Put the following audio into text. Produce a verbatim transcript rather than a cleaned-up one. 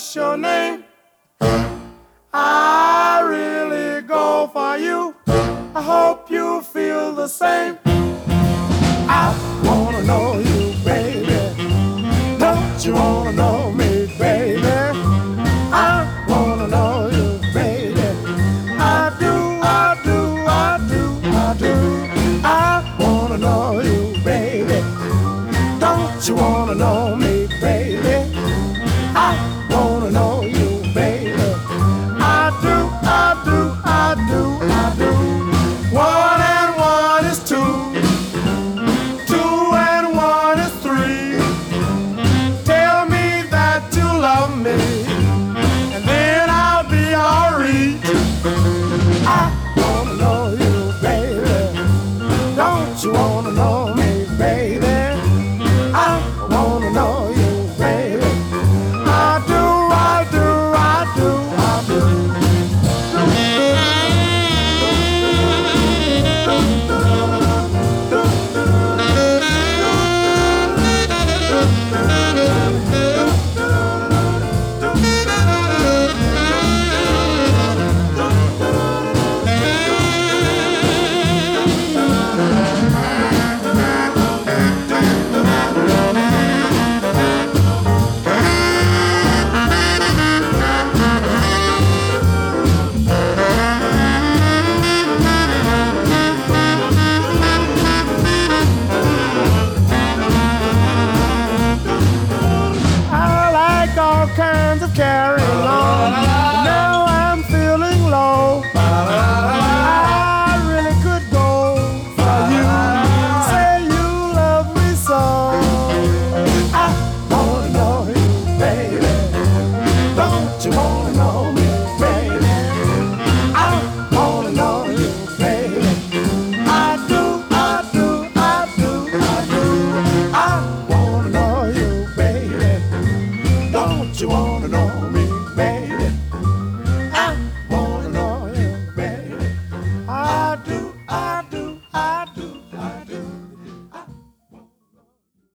what's your name? I really go for you. I hope you feel the same. I wanna know you, baby. Don't you wanna know me, baby? I wanna know you, baby. I do, I do, I do, I do. I wanna know you, baby. Don't you wanna know me, baby? I wanna know you, baby. I do, I do, I do, I do. One and one is two. Two and one is three. Tell me that you love me, and then I'll be all right. I wanna know you, baby. Don't you wanna know me, baby? I wanna know you, baby. I do, I do, I do, I do. I like all kinds of carrots.